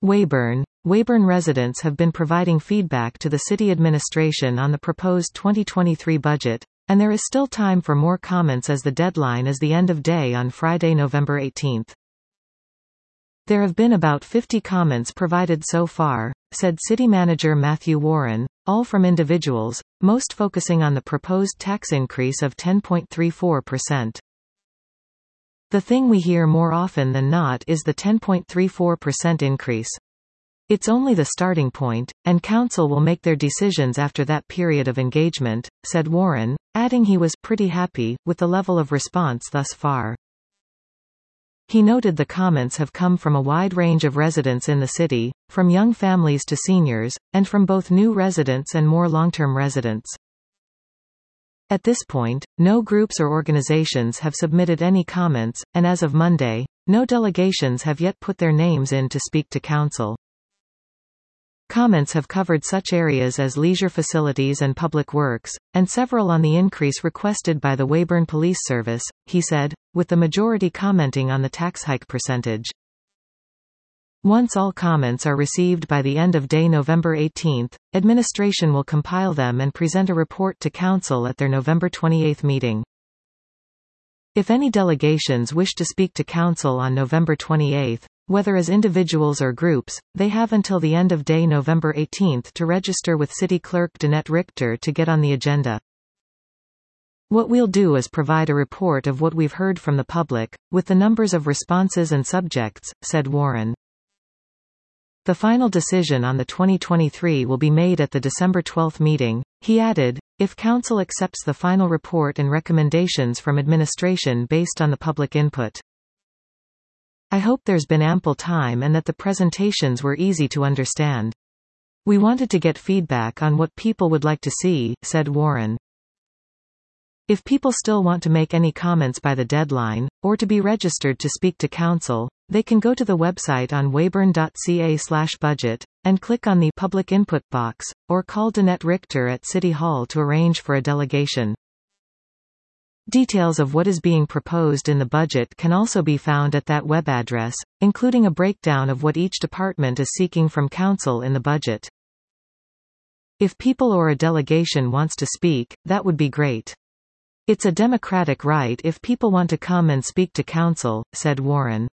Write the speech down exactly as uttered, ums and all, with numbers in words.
Weyburn. Weyburn residents have been providing feedback to the city administration on the proposed twenty twenty-three budget, and there is still time for more comments as the deadline is the end of day on Friday, November eighteenth. There have been about fifty comments provided so far, said City Manager Matthew Warren, all from individuals, most focusing on the proposed tax increase of ten point three four percent. The thing we hear more often than not is the ten point three four percent increase. It's only the starting point, and council will make their decisions after that period of engagement, said Warren, adding he was pretty happy with the level of response thus far. He noted the comments have come from a wide range of residents in the city, from young families to seniors, and from both new residents and more long-term residents. At this point, no groups or organizations have submitted any comments, and as of Monday, no delegations have yet put their names in to speak to council. Comments have covered such areas as leisure facilities and public works, and several on the increase requested by the Weyburn Police Service, he said, with the majority commenting on the tax hike percentage. Once all comments are received by the end of day November eighteenth, administration will compile them and present a report to council at their November twenty-eighth meeting. If any delegations wish to speak to council on November twenty-eighth, whether as individuals or groups, they have until the end of day November eighteenth to register with City Clerk Danette Richter to get on the agenda. What we'll do is provide a report of what we've heard from the public, with the numbers of responses and subjects, said Warren. The final decision on the twenty twenty-three will be made at the December twelfth meeting, he added, if council accepts the final report and recommendations from administration based on the public input. I hope there's been ample time and that the presentations were easy to understand. We wanted to get feedback on what people would like to see, said Warren. If people still want to make any comments by the deadline, or to be registered to speak to council, they can go to the website on weyburn dot c a slash budget, and click on the Public Input box, or call Danette Richter at City Hall to arrange for a delegation. Details of what is being proposed in the budget can also be found at that web address, including a breakdown of what each department is seeking from council in the budget. If people or a delegation wants to speak, that would be great. It's a democratic right if people want to come and speak to council, said Warren.